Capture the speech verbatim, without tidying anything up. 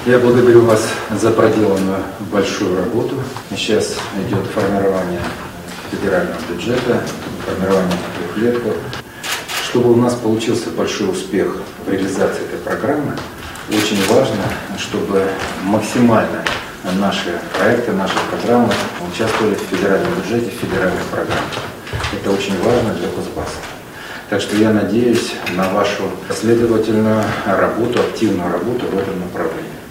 Я благодарю вас за проделанную большую работу. Сейчас идет формирование федерального бюджета, формирование трехлетку. Чтобы у нас получился большой успех в реализации этой программы, очень важно, чтобы максимально наши проекты, наши программы участвовали в федеральном бюджете, в федеральных программах. Это очень важно для Кузбасса. Так что я надеюсь на вашу последовательную работу, активную работу в этом направлении.